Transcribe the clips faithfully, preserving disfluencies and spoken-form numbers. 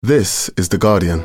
This is The Guardian.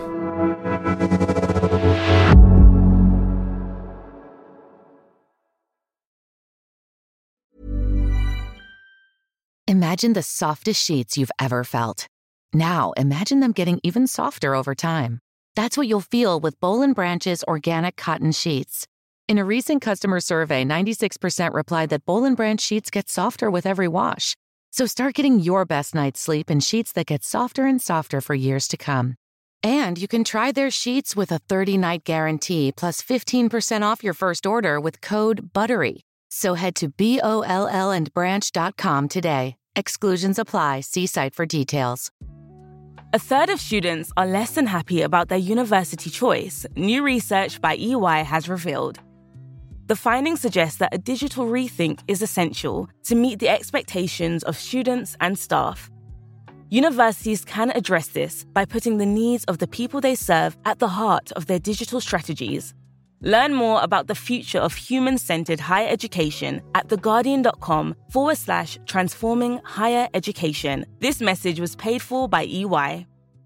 Imagine the softest sheets you've ever felt. Now, imagine them getting even softer over time. That's what you'll feel with Boll and Branch's organic cotton sheets. In a recent customer survey, ninety-six percent replied that Boll and Branch sheets get softer with every wash. So start getting your best night's sleep in sheets that get softer and softer for years to come. And you can try their sheets with a thirty-night guarantee plus fifteen percent off your first order with code BUTTERY. So head to B O L L and branch dot com today. Exclusions apply. See site for details. A third of students are less than happy about their university choice, new research by E Y has revealed. The findings suggest that a digital rethink is essential to meet the expectations of students and staff. Universities can address this by putting the needs of the people they serve at the heart of their digital strategies. Learn more about the future of human-centered higher education at theguardian.com forward slash transforming higher education. This message was paid for by E Y.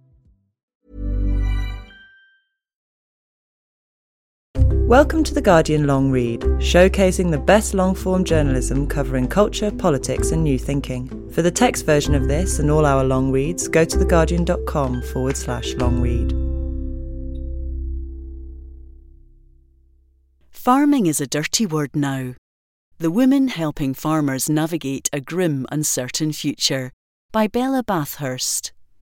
Welcome to The Guardian Long Read, showcasing the best long-form journalism covering culture, politics and new thinking. For the text version of this and all our long reads, go to theguardian.com forward slash long read. Farming is a dirty word now. The Woman Helping Farmers Navigate a Grim, Uncertain Future by Bella Bathurst.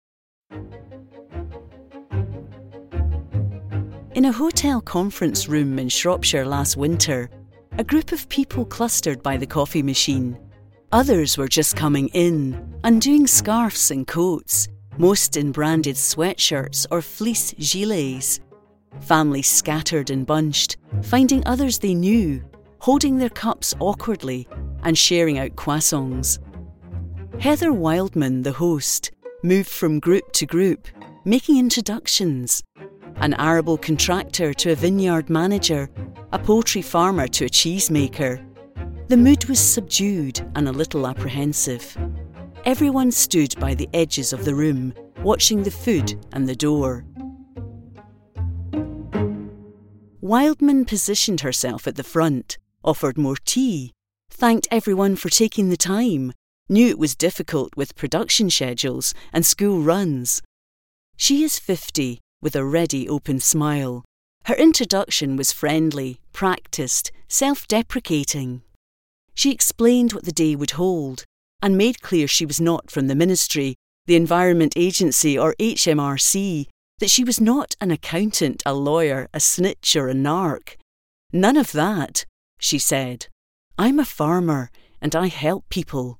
In a hotel conference room in Shropshire last winter, a group of people clustered by the coffee machine. Others were just coming in, undoing scarves and coats, most in branded sweatshirts or fleece gilets. Families scattered and bunched, finding others they knew, holding their cups awkwardly and sharing out croissants. Heather Wildman, the host, moved from group to group, making introductions. An arable contractor to a vineyard manager, a poultry farmer to a cheesemaker. The mood was subdued and a little apprehensive. Everyone stood by the edges of the room, watching the food and the door. Wildman positioned herself at the front, offered more tea, thanked everyone for taking the time, knew it was difficult with production schedules and school runs. She is fifty, with a ready, open smile. Her introduction was friendly, practiced, self-deprecating. She explained what the day would hold and made clear she was not from the Ministry, the Environment Agency or H M R C, that she was not an accountant, a lawyer, a snitch or a narc. None of that, she said. I'm a farmer and I help people.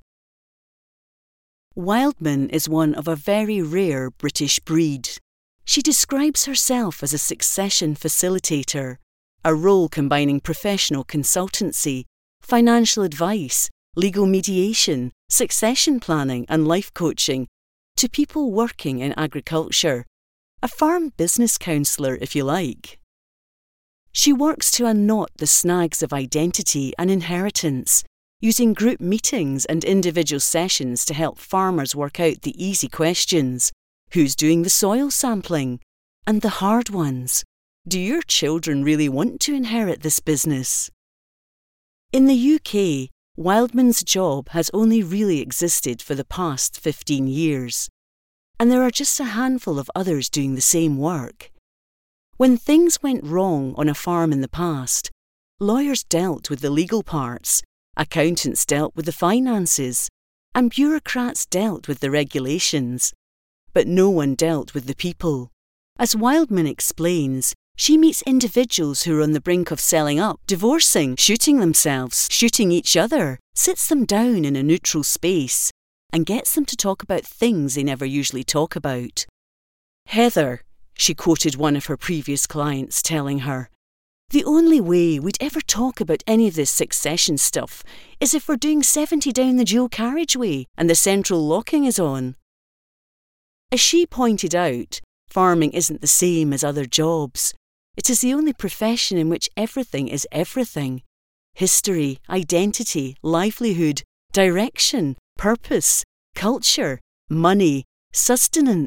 Wildman is one of a very rare British breed. She describes herself as a succession facilitator, a role combining professional consultancy, financial advice, legal mediation, succession planning and life coaching to people working in agriculture. A farm business counsellor, if you like. She works to unknot the snags of identity and inheritance, using group meetings and individual sessions to help farmers work out the easy questions. Who's doing the soil sampling? And the hard ones. Do your children really want to inherit this business? In the U K, Wildman's job has only really existed for the past fifteen years. And there are just a handful of others doing the same work. When things went wrong on a farm in the past, lawyers dealt with the legal parts, accountants dealt with the finances, and bureaucrats dealt with the regulations. But no one dealt with the people. As Wildman explains, she meets individuals who are on the brink of selling up, divorcing, shooting themselves, shooting each other, sits them down in a neutral space, and gets them to talk about things they never usually talk about. Heather, she quoted one of her previous clients telling her, the only way we'd ever talk about any of this succession stuff is if we're doing seventy down the dual carriageway and the central locking is on. As she pointed out, farming isn't the same as other jobs. It is the only profession in which everything is everything. History, identity, livelihood, direction, purpose, culture, money, sustenance,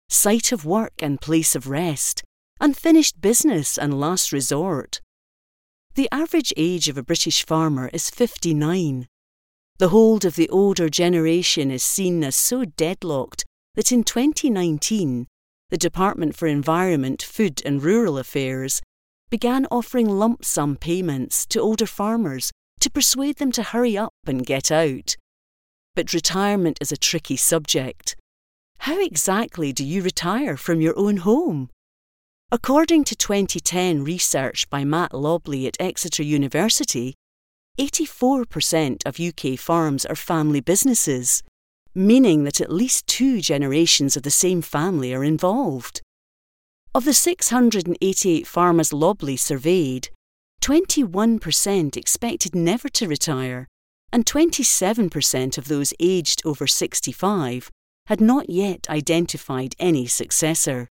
site of work and place of rest, unfinished business and last resort. The average age of a British farmer is fifty-nine. The hold of the older generation is seen as so deadlocked that in twenty nineteen, the Department for Environment, Food and Rural Affairs began offering lump sum payments to older farmers to persuade them to hurry up and get out. But retirement is a tricky subject. How exactly do you retire from your own home? According to twenty ten research by Matt Lobley at Exeter University, eighty-four percent of U K farms are family businesses, meaning that at least two generations of the same family are involved. Of the six hundred eighty-eight farmers Lobley surveyed, twenty-one percent expected never to retire, and twenty-seven percent of those aged over sixty-five had not yet identified any successor.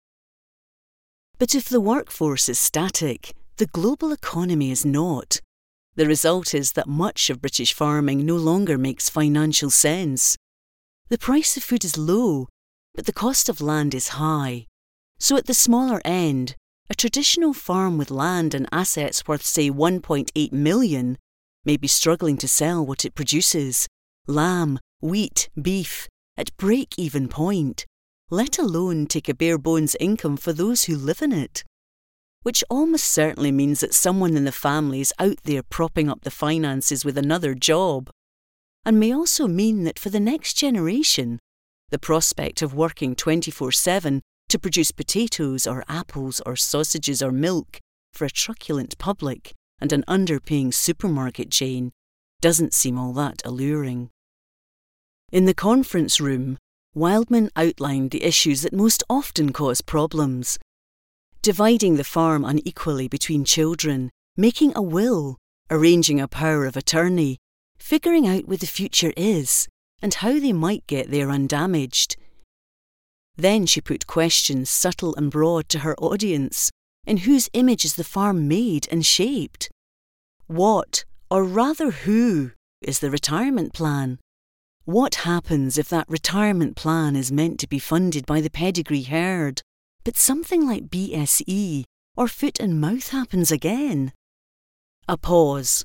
But if the workforce is static, the global economy is not. The result is that much of British farming no longer makes financial sense. The price of food is low, but the cost of land is high. So at the smaller end, a traditional farm with land and assets worth, say, one point eight million may be struggling to sell what it produces, lamb, wheat, beef, at break-even point, let alone take a bare-bones income for those who live in it. Which almost certainly means that someone in the family is out there propping up the finances with another job, and may also mean that for the next generation, the prospect of working twenty-four seven to produce potatoes or apples or sausages or milk for a truculent public and an underpaying supermarket chain doesn't seem all that alluring. In the conference room, Wildman outlined the issues that most often cause problems. Dividing the farm unequally between children, making a will, arranging a power of attorney, figuring out where the future is and how they might get there undamaged. Then she put questions subtle and broad to her audience, in whose image is the farm made and shaped? What, or rather who, is the retirement plan? What happens if that retirement plan is meant to be funded by the pedigree herd, but something like B S E or foot and mouth happens again? A pause.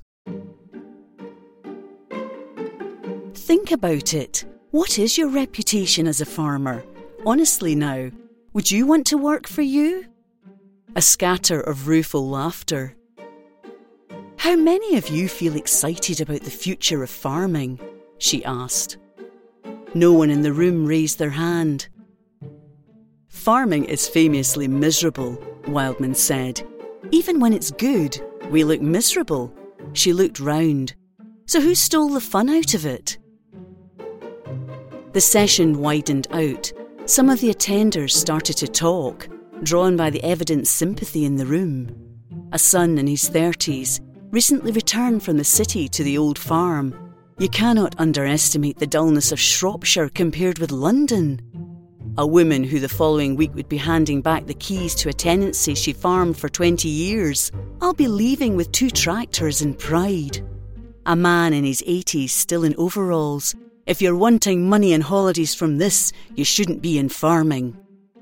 Think about it. What is your reputation as a farmer? Honestly now, would you want to work for you? A scatter of rueful laughter. How many of you feel excited about the future of farming? She asked. No one in the room raised their hand. Farming is famously miserable, Wildman said. Even when it's good, we look miserable. She looked round. So who stole the fun out of it? The session widened out. Some of the attenders started to talk, drawn by the evident sympathy in the room. A son in his thirties, recently returned from the city to the old farm. You cannot underestimate the dullness of Shropshire compared with London. A woman who the following week would be handing back the keys to a tenancy she farmed for twenty years. I'll be leaving with two tractors in pride. A man in his eighties still in overalls. If you're wanting money and holidays from this, you shouldn't be in farming.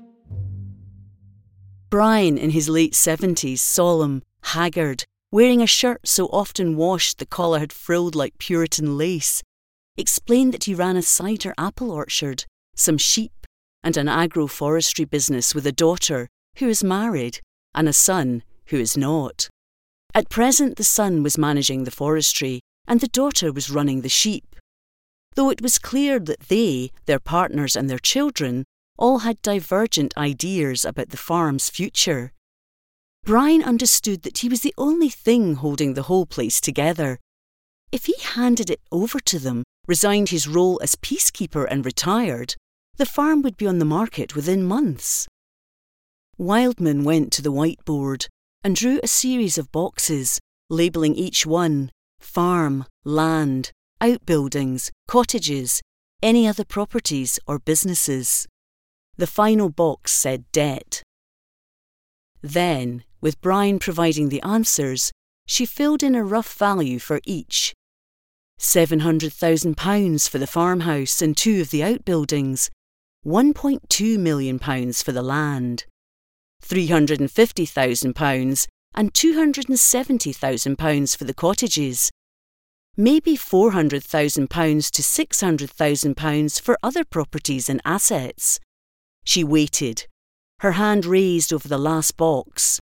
Brian in his late seventies, solemn, haggard, wearing a shirt so often washed the collar had frilled like Puritan lace, explained that he ran a cider apple orchard, some sheep, and an agroforestry business with a daughter who is married and a son who is not. At present, the son was managing the forestry and the daughter was running the sheep, though it was clear that they, their partners and their children, all had divergent ideas about the farm's future. Brian understood that he was the only thing holding the whole place together. If he handed it over to them, resigned his role as peacekeeper and retired, the farm would be on the market within months. Wildman went to the whiteboard and drew a series of boxes, labelling each one farm, land, outbuildings, cottages, any other properties or businesses. The final box said debt. Then, with Brian providing the answers, she filled in a rough value for each. seven hundred thousand pounds for the farmhouse and two of the outbuildings, one point two million pounds for the land, three hundred fifty thousand pounds and two hundred seventy thousand pounds for the cottages, maybe four hundred thousand pounds to six hundred thousand pounds for other properties and assets. She waited, her hand raised over the last box.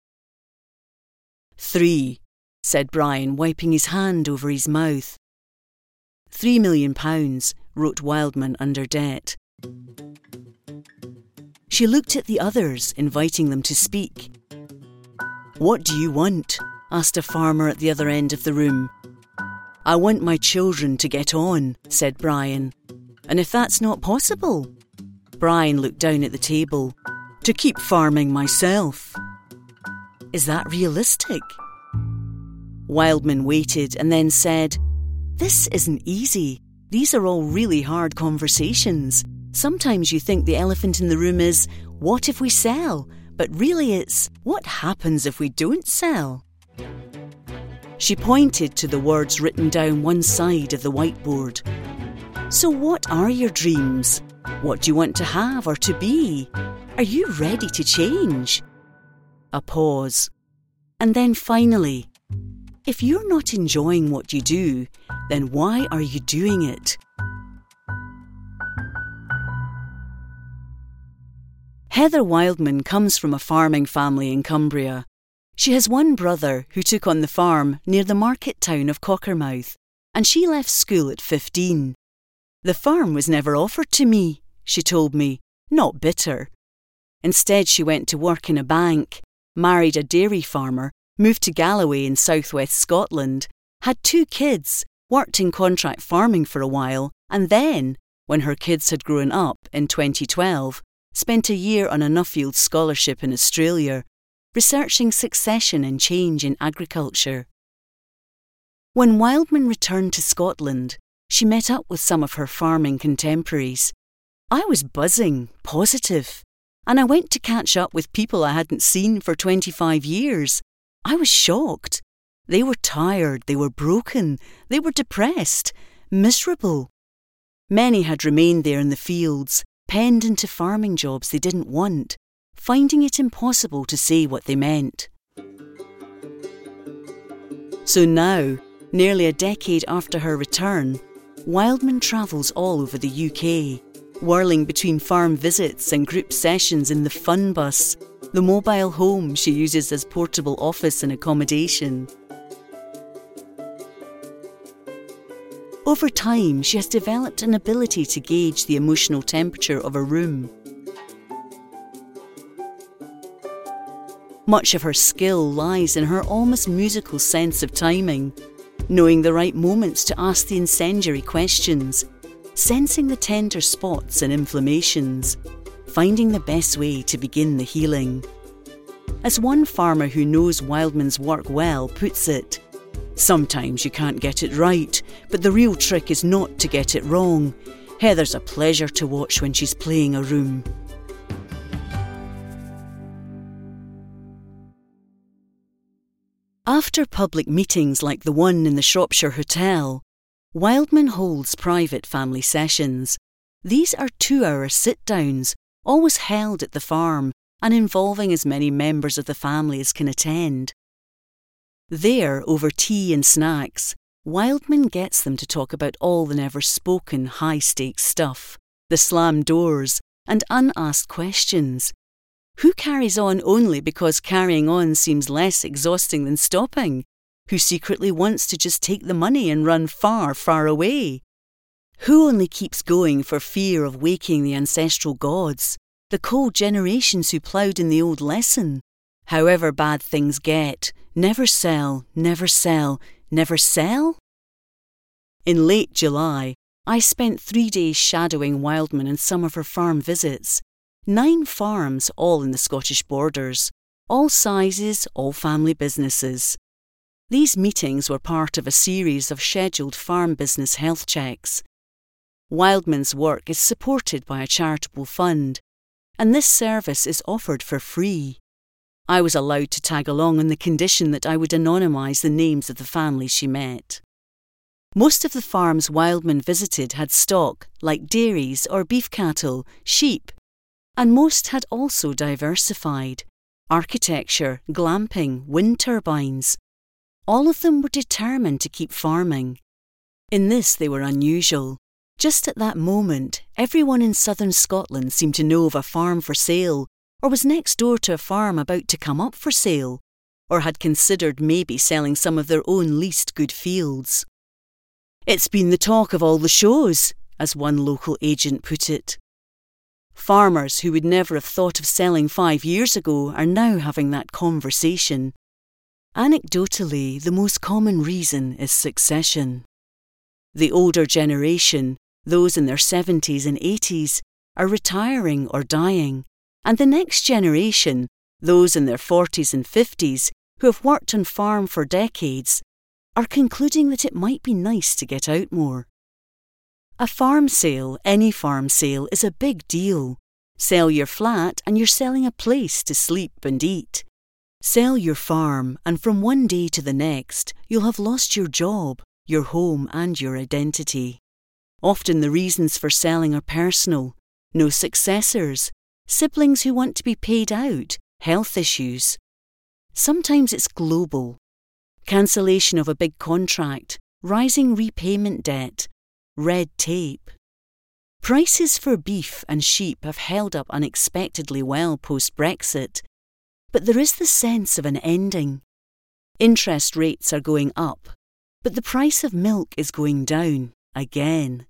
Three, said Brian, wiping his hand over his mouth. Three million pounds, wrote Wildman under debt. She looked at the others, inviting them to speak. What do you want? Asked a farmer at the other end of the room. I want my children to get on, said Brian. And if that's not possible? Brian looked down at the table. To keep farming myself. Is that realistic? Wildman waited and then said, This isn't easy. These are all really hard conversations. Sometimes you think the elephant in the room is, what if we sell? But really it's, what happens if we don't sell? She pointed to the words written down one side of the whiteboard. So what are your dreams? What do you want to have or to be? Are you ready to change? A pause. And then finally, if you're not enjoying what you do, then why are you doing it? Heather Wildman comes from a farming family in Cumbria. She has one brother who took on the farm near the market town of Cockermouth, and she left school at fifteen. The farm was never offered to me, she told me, not bitter. Instead, she went to work in a bank, married a dairy farmer, moved to Galloway in southwest Scotland, had two kids, worked in contract farming for a while, and then, when her kids had grown up in twenty twelve, spent a year on a Nuffield scholarship in Australia, researching succession and change in agriculture. When Wildman returned to Scotland, she met up with some of her farming contemporaries. I was buzzing, positive, and I went to catch up with people I hadn't seen for twenty-five years. I was shocked. They were tired, they were broken, they were depressed, miserable. Many had remained there in the fields, penned into farming jobs they didn't want, finding it impossible to say what they meant. So now, nearly a decade after her return, Wildman travels all over the U K, whirling between farm visits and group sessions in the Fun Bus, the mobile home she uses as portable office and accommodation. Over time, she has developed an ability to gauge the emotional temperature of a room. Much of her skill lies in her almost musical sense of timing, knowing the right moments to ask the incendiary questions, sensing the tender spots and inflammations, finding the best way to begin the healing. As one farmer who knows Wildman's work well puts it, sometimes you can't get it right, but the real trick is not to get it wrong. Heather's a pleasure to watch when she's playing a room. After public meetings like the one in the Shropshire Hotel, Wildman holds private family sessions. These are two-hour sit-downs, always held at the farm and involving as many members of the family as can attend. There, over tea and snacks, Wildman gets them to talk about all the never-spoken high-stakes stuff, the slammed doors and unasked questions. Who carries on only because carrying on seems less exhausting than stopping? Who secretly wants to just take the money and run far, far away? Who only keeps going for fear of waking the ancestral gods, the cold generations who ploughed in the old lesson? However bad things get, never sell, never sell, never sell? In late July, I spent three days shadowing Wildman in some of her farm visits. Nine farms, all in the Scottish borders, all sizes, all family businesses. These meetings were part of a series of scheduled farm business health checks. Wildman's work is supported by a charitable fund, and this service is offered for free. I was allowed to tag along on the condition that I would anonymise the names of the families she met. Most of the farms Wildman visited had stock, like dairies or beef cattle, sheep, and most had also diversified. Architecture, glamping, wind turbines. All of them were determined to keep farming. In this they were unusual. Just at that moment, everyone in southern Scotland seemed to know of a farm for sale, or was next door to a farm about to come up for sale, or had considered maybe selling some of their own least good fields. "It's been the talk of all the shows," as one local agent put it. Farmers who would never have thought of selling five years ago are now having that conversation. Anecdotally, the most common reason is succession. The older generation, those in their seventies and eighties, are retiring or dying, and the next generation, those in their forties and fifties, who have worked on farm for decades, are concluding that it might be nice to get out more. A farm sale, any farm sale, is a big deal. Sell your flat and you're selling a place to sleep and eat. Sell your farm and from one day to the next, you'll have lost your job, your home and your identity. Often the reasons for selling are personal. No successors, siblings who want to be paid out, health issues. Sometimes it's global. Cancellation of a big contract, rising repayment debt, red tape. Prices for beef and sheep have held up unexpectedly well post-Brexit, but there is the sense of an ending. Interest rates are going up, but the price of milk is going down again.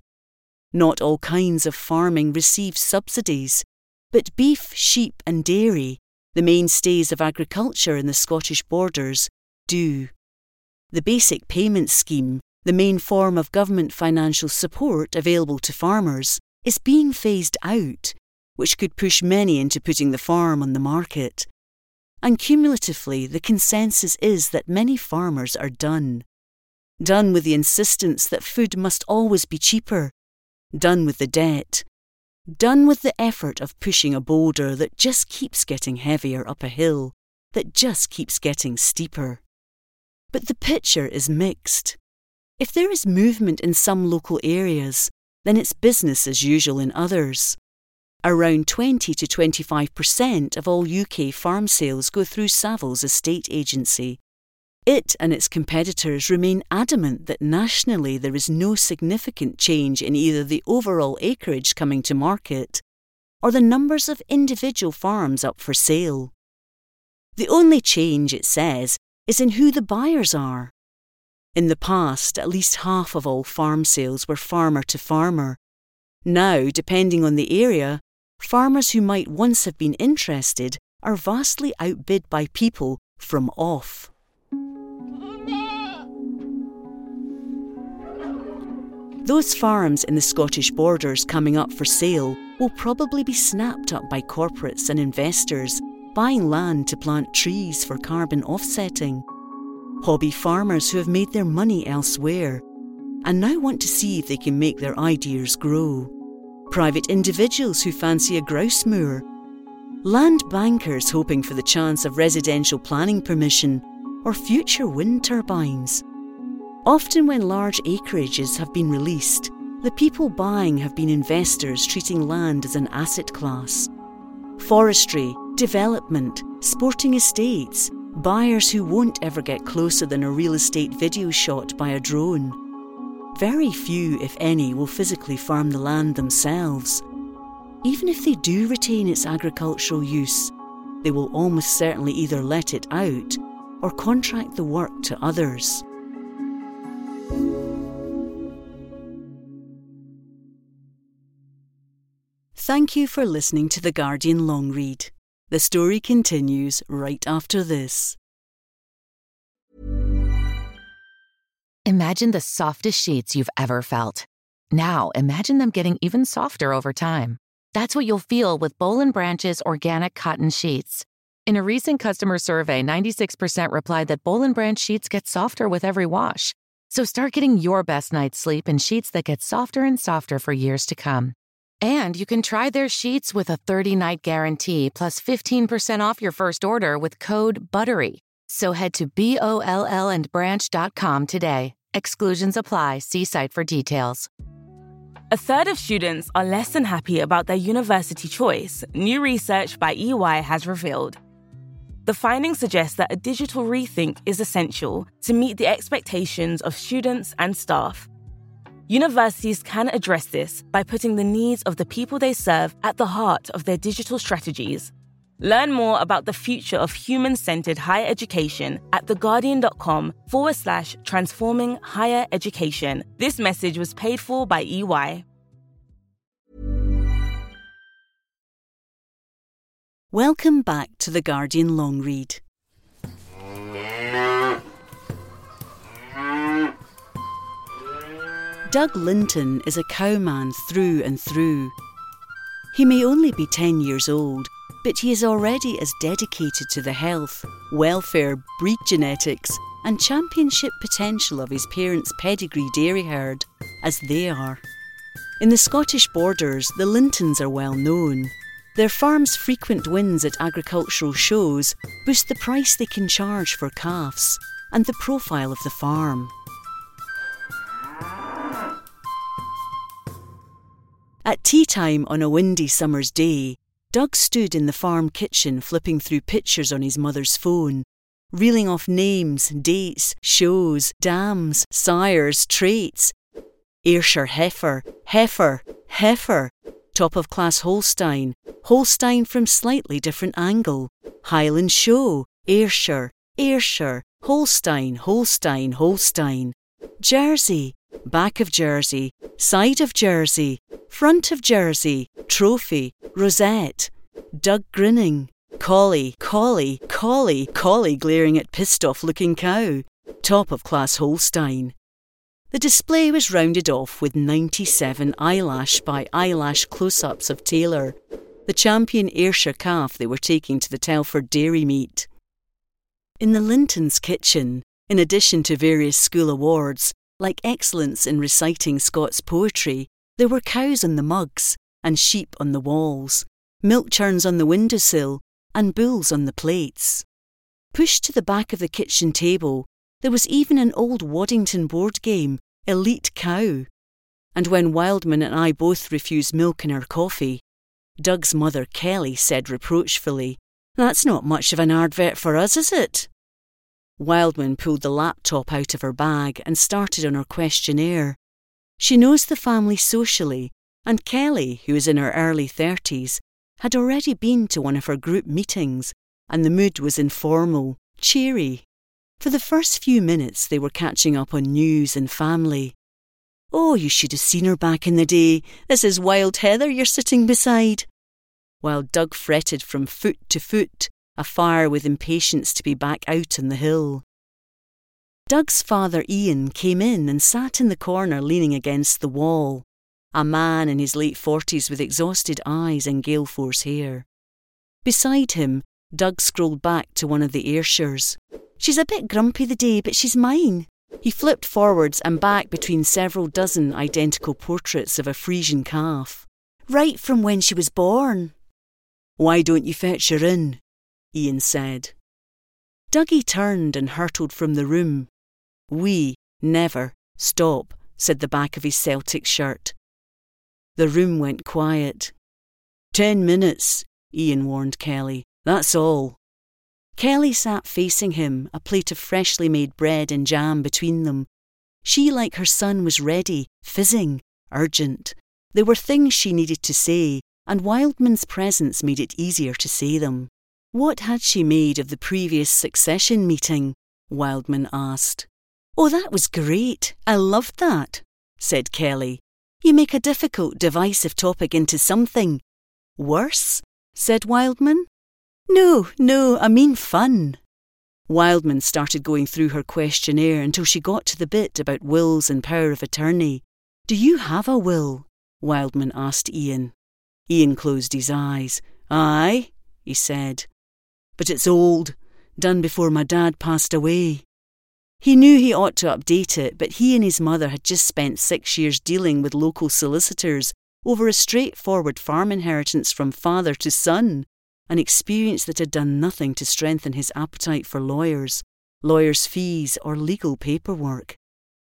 Not all kinds of farming receive subsidies, but beef, sheep and dairy, the mainstays of agriculture in the Scottish borders, do. The Basic Payment Scheme, the main form of government financial support available to farmers, is being phased out, which could push many into putting the farm on the market. And cumulatively, the consensus is that many farmers are done. Done with the insistence that food must always be cheaper. Done with the debt. Done with the effort of pushing a boulder that just keeps getting heavier up a hill, that just keeps getting steeper. But the picture is mixed. If there is movement in some local areas, then it's business as usual in others. Around twenty to twenty-five percent of all U K farm sales go through Savills estate agency. It and its competitors remain adamant that nationally there is no significant change in either the overall acreage coming to market or the numbers of individual farms up for sale. The only change, it says, is in who the buyers are. In the past, at least half of all farm sales were farmer to farmer. Now, depending on the area, farmers who might once have been interested are vastly outbid by people from off. Those farms in the Scottish borders coming up for sale will probably be snapped up by corporates and investors buying land to plant trees for carbon offsetting. Hobby farmers who have made their money elsewhere and now want to see if they can make their ideas grow. Private individuals who fancy a grouse moor. Land bankers hoping for the chance of residential planning permission or future wind turbines. Often when large acreages have been released, the people buying have been investors treating land as an asset class. Forestry, development, sporting estates, buyers who won't ever get closer than a real estate video shot by a drone. Very few, if any, will physically farm the land themselves. Even if they do retain its agricultural use, they will almost certainly either let it out or contract the work to others. Thank you for listening to The Guardian Long Read. The story continues right after this. Imagine the softest sheets you've ever felt. Now imagine them getting even softer over time. That's what you'll feel with Boll and Branch's organic cotton sheets. In a recent customer survey, ninety-six percent replied that Boll and Branch sheets get softer with every wash. So start getting your best night's sleep in sheets that get softer and softer for years to come. And you can try their sheets with a thirty-night guarantee plus fifteen percent off your first order with code BUTTERY. So head to B O L L and branch dot com today. Exclusions apply. See site for details. A third of students are less than happy about their university choice, new research by E Y has revealed. The findings suggest that a digital rethink is essential to meet the expectations of students and staff. Universities can address this by putting the needs of the people they serve at the heart of their digital strategies. Learn more about the future of human-centered higher education at theguardian.com forward slash transforming higher education. This message was paid for by E Y. Welcome back to The Guardian Long Read. Doug Linton is a cowman through and through. He may only be ten years old, but he is already as dedicated to the health, welfare, breed genetics and championship potential of his parents' pedigree dairy herd as they are. In the Scottish Borders, the Lintons are well known. Their farm's frequent wins at agricultural shows boost the price they can charge for calves and the profile of the farm. At tea time on a windy summer's day, Doug stood in the farm kitchen flipping through pictures on his mother's phone, reeling off names, dates, shows, dams, sires, traits. Ayrshire heifer, heifer, heifer, top-of-class Holstein, Holstein from slightly different angle, Highland show, Ayrshire, Ayrshire, Holstein, Holstein, Holstein, Jersey, back of Jersey, side of Jersey, front of Jersey, trophy, rosette, Doug grinning, collie, collie, collie, collie glaring at pissed-off looking cow, top-of-class Holstein. The display was rounded off with ninety-seven eyelash by eyelash close-ups of Taylor, the champion Ayrshire calf they were taking to the Telford dairy meet. In the Lintons' kitchen, in addition to various school awards, like excellence in reciting Scots poetry, there were cows on the mugs and sheep on the walls, milk churns on the windowsill and bulls on the plates. Pushed to the back of the kitchen table, there was even an old Waddington board game, Elite Cow. And when Wildman and I both refused milk in our coffee, Doug's mother Kelly said reproachfully, "That's not much of an advert for us, is it?" Wildman pulled the laptop out of her bag and started on her questionnaire. She knows the family socially, and Kelly, who is in her early thirties, had already been to one of her group meetings, and the mood was informal, cheery. For the first few minutes they were catching up on news and family. "Oh, you should have seen her back in the day. This is Wild Heather you're sitting beside." While Doug fretted from foot to foot, afire with impatience to be back out on the hill. Doug's father Ian came in and sat in the corner leaning against the wall, a man in his late forties with exhausted eyes and gale force hair. Beside him, Doug scrolled back to one of the Ayrshires. "She's a bit grumpy the day, but she's mine." He flipped forwards and back between several dozen identical portraits of a Frisian calf. "Right from when she was born." "Why don't you fetch her in?" Ian said. Dougie turned and hurtled from the room. "We never stop," said the back of his Celtic shirt. The room went quiet. Ten minutes," Ian warned Kelly. "That's all." Kelly sat facing him, a plate of freshly made bread and jam between them. She, like her son, was ready, fizzing, urgent. There were things she needed to say, and Wildman's presence made it easier to say them. What had she made of the previous succession meeting? Wildman asked. "Oh, that was great. I loved that," said Kelly. "You make a difficult, divisive topic into something worse," said Wildman. "No, no, I mean fun." Wildman started going through her questionnaire until she got to the bit about wills and power of attorney. "Do you have a will?" Wildman asked Ian. Ian closed his eyes. "Aye," he said. "But it's old, done before my dad passed away." He knew he ought to update it, but he and his mother had just spent six years dealing with local solicitors over a straightforward farm inheritance from father to son, an experience that had done nothing to strengthen his appetite for lawyers, lawyers' fees or legal paperwork.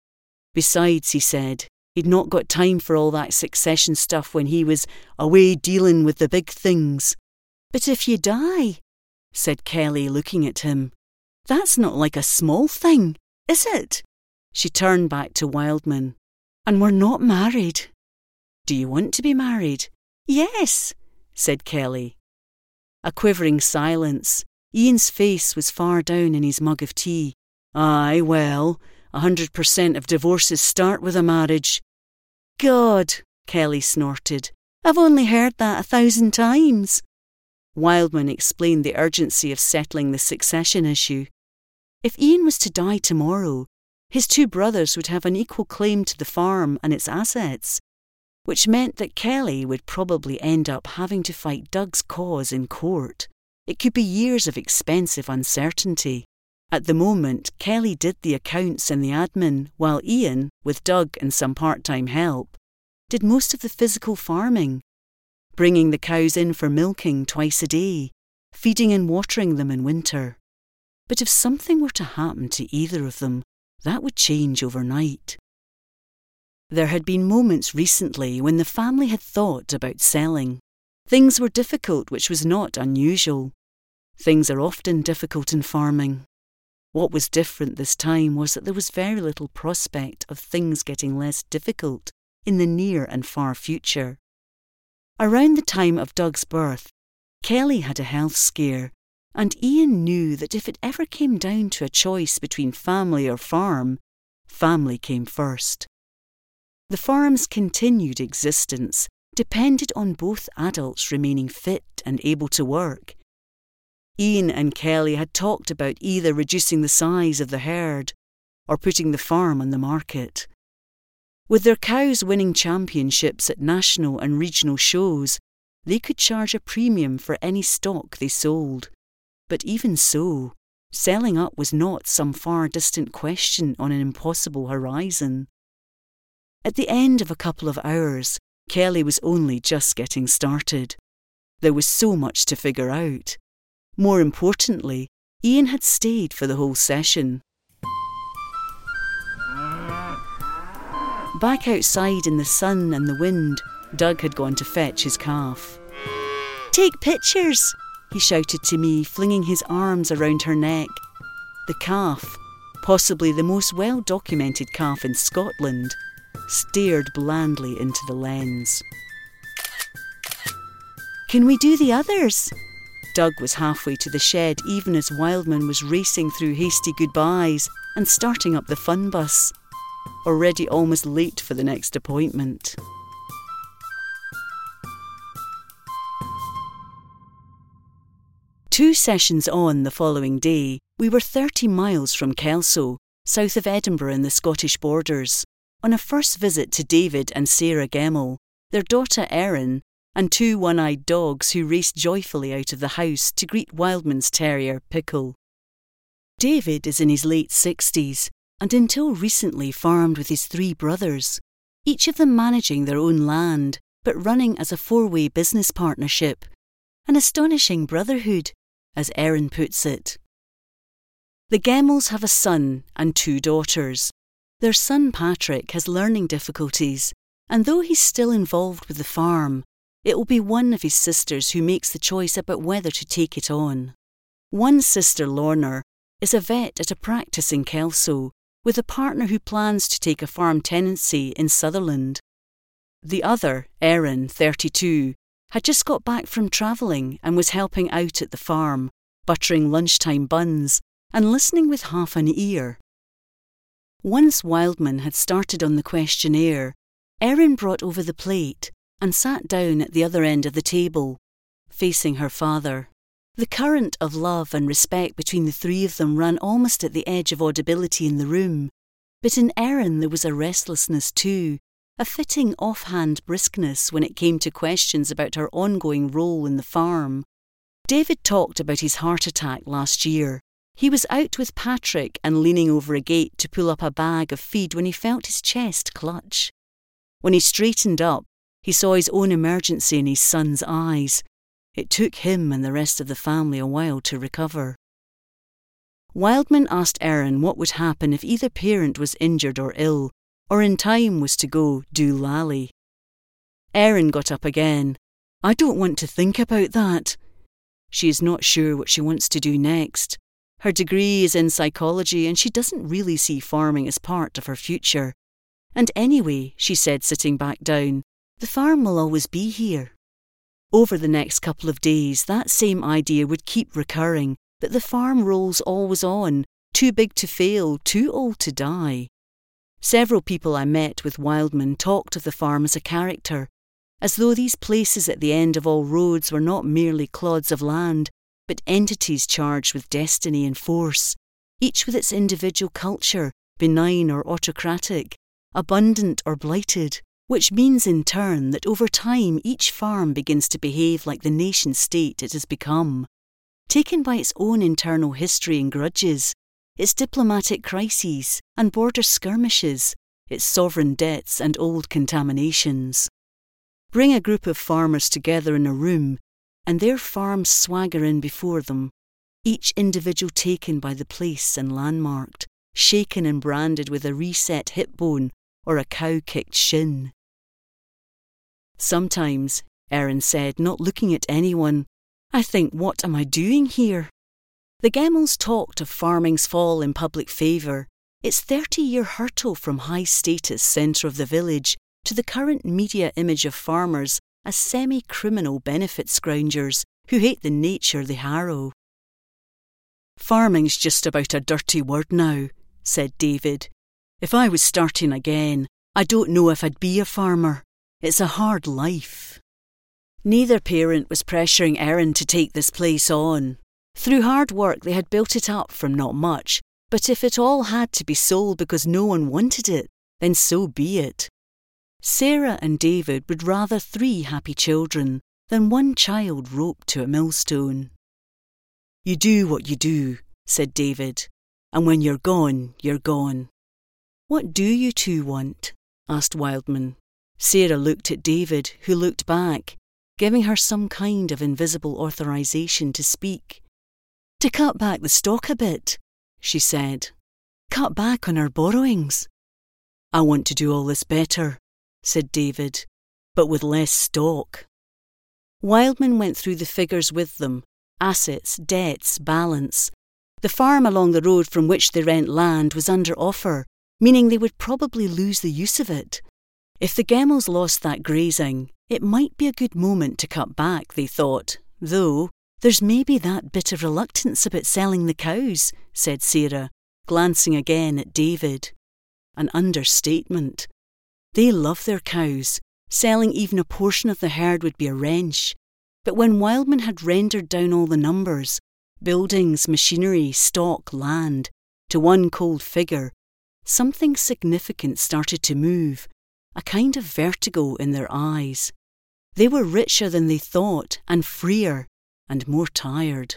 Besides, he said, he'd not got time for all that succession stuff when he was away dealing with the big things. But if you die, said Kelly, looking at him, that's not like a small thing, is it? She turned back to Wildman. And we're not married. Do you want to be married? Yes, said Kelly. A quivering silence. Ian's face was far down in his mug of tea. Aye, well, a hundred percent of divorces start with a marriage. God, Kelly snorted. I've only heard that a thousand times. Wildman explained the urgency of settling the succession issue. If Ian was to die tomorrow, his two brothers would have an equal claim to the farm and its assets, which meant that Kelly would probably end up having to fight Doug's cause in court. It could be years of expensive uncertainty. At the moment, Kelly did the accounts and the admin, while Ian, with Doug and some part-time help, did most of the physical farming, bringing the cows in for milking twice a day, feeding and watering them in winter. But if something were to happen to either of them, that would change overnight. There had been moments recently when the family had thought about selling. Things were difficult, which was not unusual. Things are often difficult in farming. What was different this time was that there was very little prospect of things getting less difficult in the near and far future. Around the time of Doug's birth, Kelly had a health scare, and Ian knew that if it ever came down to a choice between family or farm, family came first. The farm's continued existence depended on both adults remaining fit and able to work. Ian and Kelly had talked about either reducing the size of the herd or putting the farm on the market. With their cows winning championships at national and regional shows, they could charge a premium for any stock they sold. But even so, selling up was not some far distant question on an impossible horizon. At the end of a couple of hours, Kelly was only just getting started. There was so much to figure out. More importantly, Ian had stayed for the whole session. Back outside in the sun and the wind, Doug had gone to fetch his calf. "Take pictures," he shouted to me, flinging his arms around her neck. The calf, possibly the most well-documented calf in Scotland, stared blandly into the lens. "Can we do the others?" Doug was halfway to the shed even as Wildman was racing through hasty goodbyes and starting up the fun bus, already almost late for the next appointment. Two sessions on the following day, we were thirty miles from Kelso, south of Edinburgh in the Scottish borders, on a first visit to David and Sarah Gemmell, their daughter Erin, and two one-eyed dogs who raced joyfully out of the house to greet Wildman's terrier, Pickle. David is in his late sixties, and until recently farmed with his three brothers, each of them managing their own land, but running as a four-way business partnership. An astonishing brotherhood, as Erin puts it. The Gemmells have a son and two daughters. Their son Patrick has learning difficulties, and though he's still involved with the farm, it will be one of his sisters who makes the choice about whether to take it on. One sister, Lorna, is a vet at a practice in Kelso, with a partner who plans to take a farm tenancy in Sutherland. The other, Erin, thirty-two, had just got back from travelling and was helping out at the farm, buttering lunchtime buns and listening with half an ear. Once Wildman had started on the questionnaire, Erin brought over the plate and sat down at the other end of the table, facing her father. The current of love and respect between the three of them ran almost at the edge of audibility in the room, but in Erin there was a restlessness too, a fitting offhand briskness when it came to questions about her ongoing role in the farm. David talked about his heart attack last year. He was out with Patrick and leaning over a gate to pull up a bag of feed when he felt his chest clutch. When he straightened up, he saw his own emergency in his son's eyes. It took him and the rest of the family a while to recover. Wildman asked Erin what would happen if either parent was injured or ill, or in time was to go doolally. Erin got up again. I don't want to think about that. She is not sure what she wants to do next. Her degree is in psychology and she doesn't really see farming as part of her future. And anyway, she said, sitting back down, the farm will always be here. Over the next couple of days, that same idea would keep recurring, that the farm rolls always on, too big to fail, too old to die. Several people I met with Wildman talked of the farm as a character, as though these places at the end of all roads were not merely clods of land, but entities charged with destiny and force, each with its individual culture, benign or autocratic, abundant or blighted, which means in turn that over time each farm begins to behave like the nation-state it has become, taken by its own internal history and grudges, its diplomatic crises and border skirmishes, its sovereign debts and old contaminations. Bring a group of farmers together in a room, and their farms swagger in before them, each individual taken by the place and landmarked, shaken and branded with a reset hip bone or a cow-kicked shin. Sometimes, Erin said, not looking at anyone, I think, what am I doing here? The Gemmels talked of farming's fall in public favour, its thirty-year hurtle from high-status centre of the village to the current media image of farmers as semi-criminal benefit scroungers who hate the nature they harrow. Farming's just about a dirty word now, said David. If I was starting again, I don't know if I'd be a farmer. It's a hard life. Neither parent was pressuring Erin to take this place on. Through hard work they had built it up from not much, but if it all had to be sold because no one wanted it, then so be it. Sarah and David would rather three happy children than one child roped to a millstone. You do what you do, said David, and when you're gone, you're gone. What do you two want? Asked Wildman. Sarah looked at David, who looked back, giving her some kind of invisible authorisation to speak. To cut back the stock a bit, she said. Cut back on our borrowings. I want to do all this better, said David, but with less stock. Wildman went through the figures with them, assets, debts, balance. The farm along the road from which they rent land was under offer, meaning they would probably lose the use of it. If the Gemmels lost that grazing, it might be a good moment to cut back, they thought, though there's maybe that bit of reluctance about selling the cows, said Sarah, glancing again at David. An understatement. They love their cows. Selling even a portion of the herd would be a wrench. But when Wildman had rendered down all the numbers, buildings, machinery, stock, land, to one cold figure, something significant started to move, a kind of vertigo in their eyes. They were richer than they thought, and freer, and more tired.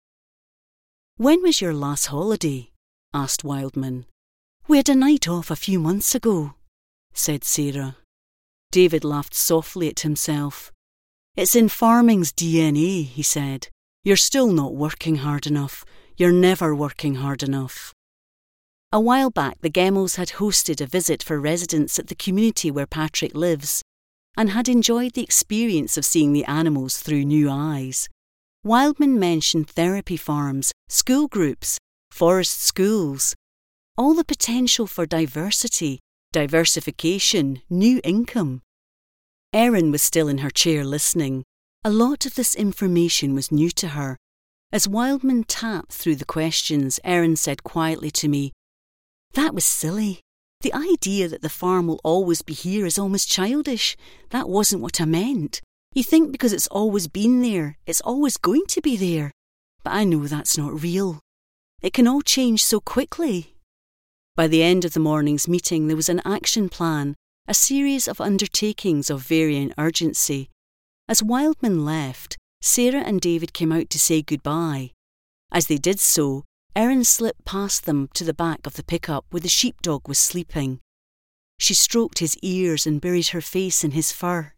When was your last holiday? Asked Wildman. We had a night off a few months ago, said Sarah. David laughed softly at himself. It's in farming's D N A, he said. You're still not working hard enough. You're never working hard enough. A while back, the Gemmels had hosted a visit for residents at the community where Patrick lives, and had enjoyed the experience of seeing the animals through new eyes. Wildman mentioned therapy farms, school groups, forest schools, all the potential for diversity, diversification, new income. Erin was still in her chair listening. A lot of this information was new to her. As Wildman tapped through the questions, Erin said quietly to me, That was silly. The idea that the farm will always be here is almost childish. That wasn't what I meant. You think because it's always been there, it's always going to be there. But I know that's not real. It can all change so quickly. By the end of the morning's meeting, there was an action plan, a series of undertakings of varying urgency. As Wildman left, Sarah and David came out to say goodbye. As they did so, Erin slipped past them to the back of the pickup where the sheepdog was sleeping. She stroked his ears and buried her face in his fur.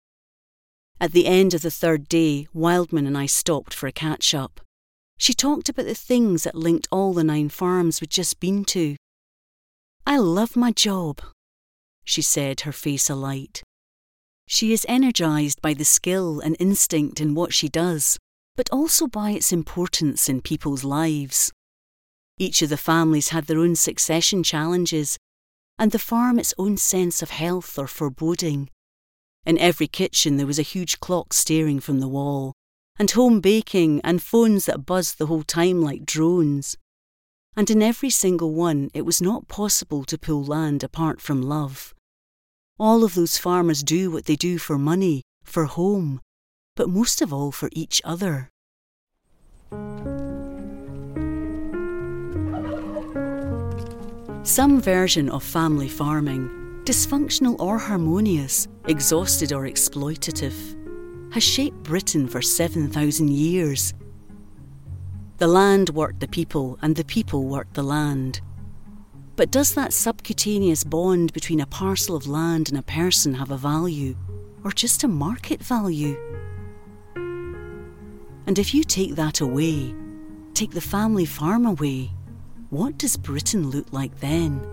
At the end of the third day, Wildman and I stopped for a catch-up. She talked about the things that linked all the nine farms we'd just been to. I love my job, she said, her face alight. She is energised by the skill and instinct in what she does, but also by its importance in people's lives. Each of the families had their own succession challenges, and the farm its own sense of health or foreboding. In every kitchen there was a huge clock staring from the wall, and home baking and phones that buzzed the whole time like drones. And in every single one it was not possible to pull land apart from love. All of those farmers do what they do for money, for home, but most of all for each other. Some version of family farming, dysfunctional or harmonious, exhausted or exploitative, has shaped Britain for seven thousand years. The land worked the people and the people worked the land. But does that subcutaneous bond between a parcel of land and a person have a value, or just a market value? And if you take that away, take the family farm away, what does Britain look like then?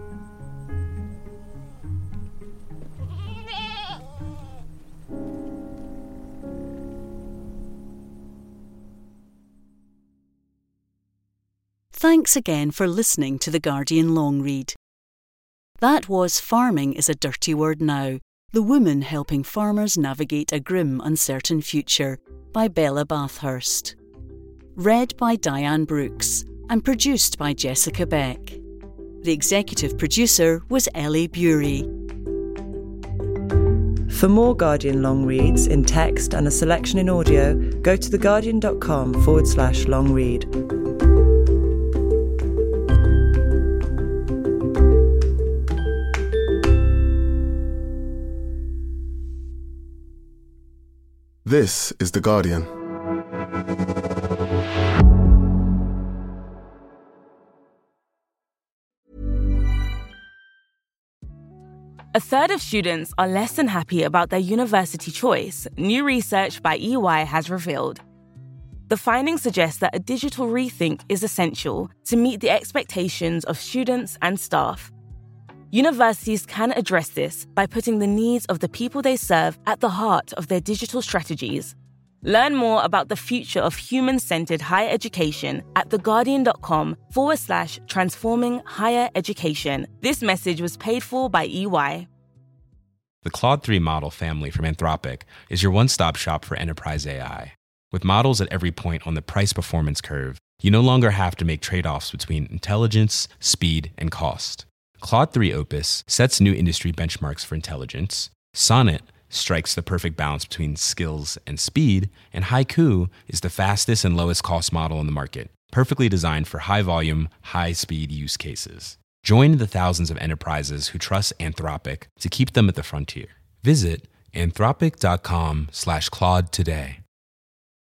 Thanks again for listening to The Guardian Long Read. That was Farming is a Dirty Word Now, The Woman Helping Farmers Navigate a Grim, Uncertain Future by Bella Bathurst. Read by Diane Brooks and produced by Jessica Beck. The executive producer was Ellie Bury. For more Guardian long reads in text and a selection in audio, go to theguardian.com forward slash long read. This is The Guardian. A third of students are less than happy about their university choice, new research by E Y has revealed. The findings suggest that a digital rethink is essential to meet the expectations of students and staff. Universities can address this by putting the needs of the people they serve at the heart of their digital strategies. Learn more about the future of human-centered higher education at theguardian.com forward slash transforming higher education. This message was paid for by E Y. The Claude three model family from Anthropic is your one-stop shop for enterprise A I. With models at every point on the price-performance curve, you no longer have to make trade-offs between intelligence, speed, and cost. Claude three Opus sets new industry benchmarks for intelligence. Sonnet strikes the perfect balance between skills and speed. And Haiku is the fastest and lowest cost model in the market, perfectly designed for high-volume, high-speed use cases. Join the thousands of enterprises who trust Anthropic to keep them at the frontier. Visit anthropic.com slash Claude today.